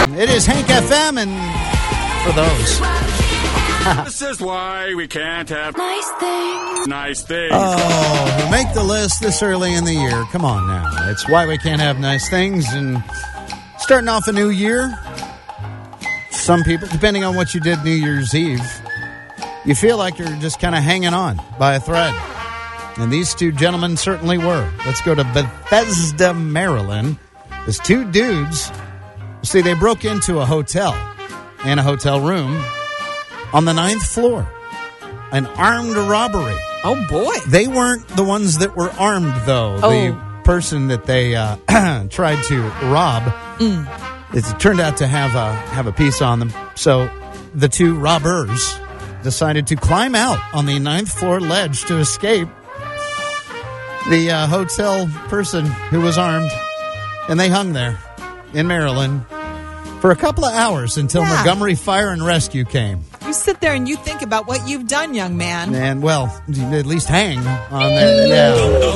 It is Hank FM, and for those. This is why we can't have nice things. Nice things. Oh, we make the list this early in the year. Come on now. It's why we can't have nice things. And starting off a new year, some people, depending on what you did New Year's Eve, you feel like you're just kind of hanging on by a thread. And these two gentlemen certainly were. Let's go to Bethesda, Maryland. There's two dudes. See, they broke into a hotel and a hotel room on the 9th floor. An armed robbery. Oh, boy. They weren't the ones that were armed, though. Oh. The person that they tried to rob, it turned out to have a piece on them. So the two robbers decided to climb out on the 9th floor ledge to escape the hotel person who was armed. And they hung there in Maryland for a couple of hours until Montgomery Fire and Rescue came. You sit there and you think about what you've done, young man. And, well, at least hang on there. Yeah.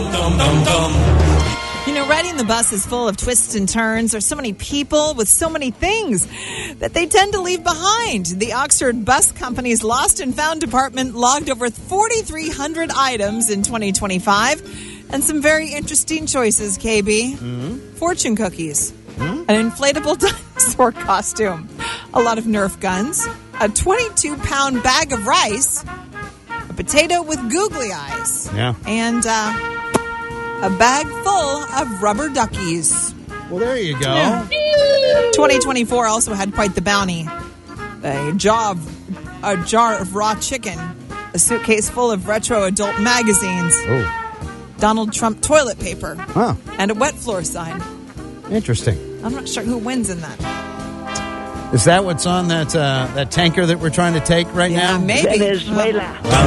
You know, riding the bus is full of twists and turns. There's so many people with so many things that they tend to leave behind. The Oxford Bus Company's Lost and Found department logged over 4,300 items in 2025. And some very interesting choices, KB. Fortune cookies. An inflatable dinosaur costume. A lot of Nerf guns. A 22-pound bag of rice. A potato with googly eyes. Yeah. And a bag full of rubber duckies. Well, there you go. Yeah. 2024 also had quite the bounty. A jar of raw chicken. A suitcase full of retro adult magazines. Oh. Donald Trump toilet paper. Huh. And a wet floor sign. Interesting. I'm not sure who wins in that. Is that what's on that tanker that we're trying to take right now? Maybe. Venezuela.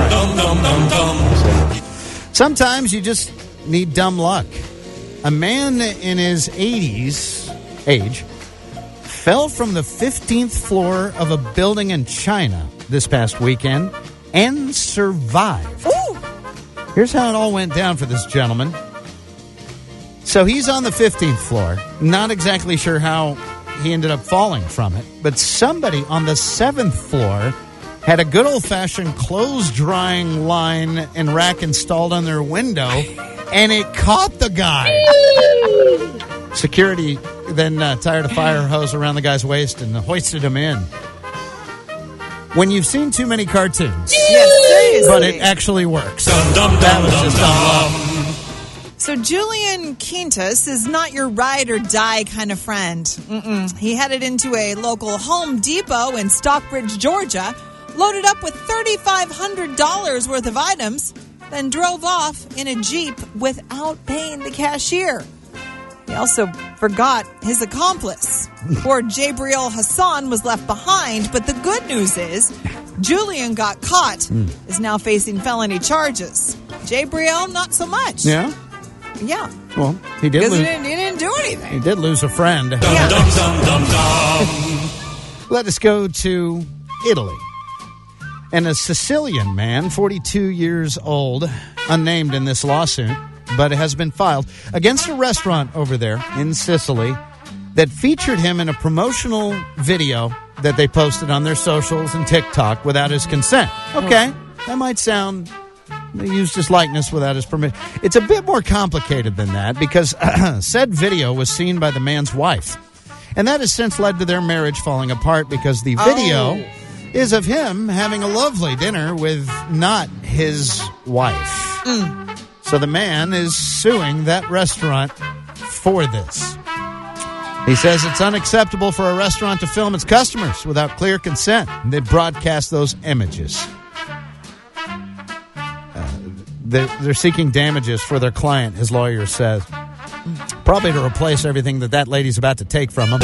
Sometimes you just need dumb luck. A man in his 80s age fell from the 15th floor of a building in China this past weekend and survived. Ooh. Here's how it all went down for this gentleman. So he's on the 15th floor. Not exactly sure how he ended up falling from it. But somebody on the 7th floor had a good old-fashioned clothes-drying line and rack installed on their window, and it caught the guy. Security then tied a fire hose around the guy's waist and hoisted him in. When you've seen too many cartoons. Yes, seriously. But it actually works. That was just dumb luck. So Julian Quintus is not your ride or die kind of friend. He headed into a local Home Depot in Stockbridge, Georgia, loaded up with $3,500 worth of items, then drove off in a Jeep without paying the cashier. He also forgot his accomplice. Poor Jabriel Hassan was left behind, but the good news is Julian got caught, is now facing felony charges. Jabriel, not so much. Yeah? Yeah. Well, he did Because lose. he didn't do anything. He did lose a friend. Yeah. Let us go to Italy. And a Sicilian man, 42 years old, unnamed in this lawsuit, but it has been filed against a restaurant over there in Sicily that featured him in a promotional video that they posted on their socials and TikTok without his consent. Okay, that might sound... They used his likeness without his permission. It's a bit more complicated than that because said video was seen by the man's wife. And that has since led to their marriage falling apart because the video is of him having a lovely dinner with not his wife. So the man is suing that restaurant for this. He says it's unacceptable for a restaurant to film its customers without clear consent. They broadcast those images. They're seeking damages for their client, his lawyer says. Probably to replace everything that lady's about to take from him.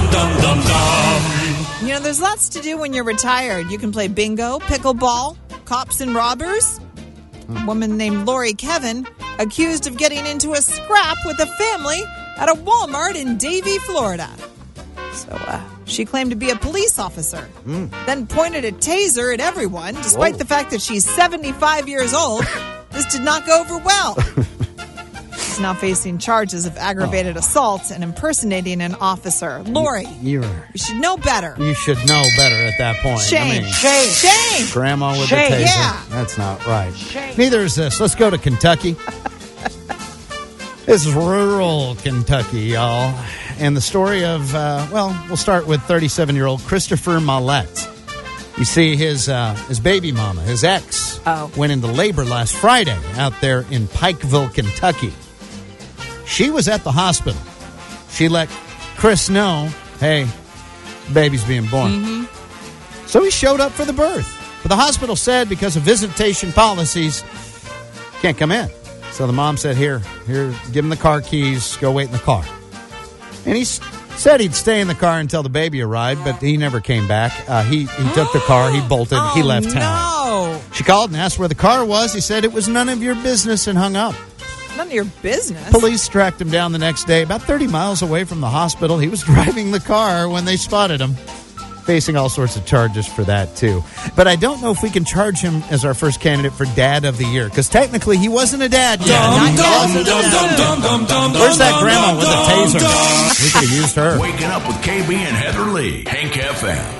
You know, there's lots to do when you're retired. You can play bingo, pickleball, cops and robbers. A woman named Lori Kevin accused of getting into a scrap with a family at a Walmart in Davie, Florida. So she claimed to be a police officer, then pointed a taser at everyone, despite the fact that she's 75 years old. This did not go over well. He's now facing charges of aggravated assault and impersonating an officer. Lori, you should know better. You should know better at that point. Shame. Shame. Grandma with Shame. the taser. Yeah. That's not right. Shame. Neither is this. Let's go to Kentucky. This is rural Kentucky, y'all. And the story of, we'll start with 37-year-old Christopher Mollett. You see, his baby mama, his ex, went into labor last Friday out there in Pikeville, Kentucky. She was at the hospital. She let Chris know, hey, baby's being born. Mm-hmm. So he showed up for the birth. But the hospital said because of visitation policies, can't come in. So the mom said, here, give him the car keys, go wait in the car. And he said he'd stay in the car until the baby arrived, but he never came back. He took the car, he bolted, he left town. No. She called and asked where the car was. He said it was none of your business and hung up. None of your business. Police tracked him down the next day, about 30 miles away from the hospital. He was driving the car when they spotted him. Facing all sorts of charges for that, too. But I don't know if we can charge him as our first candidate for Dad of the Year, because technically he wasn't a dad yet. Where's that grandma with the taser? We could have used her. Waking up with KB and Heather Lee. Hank FM.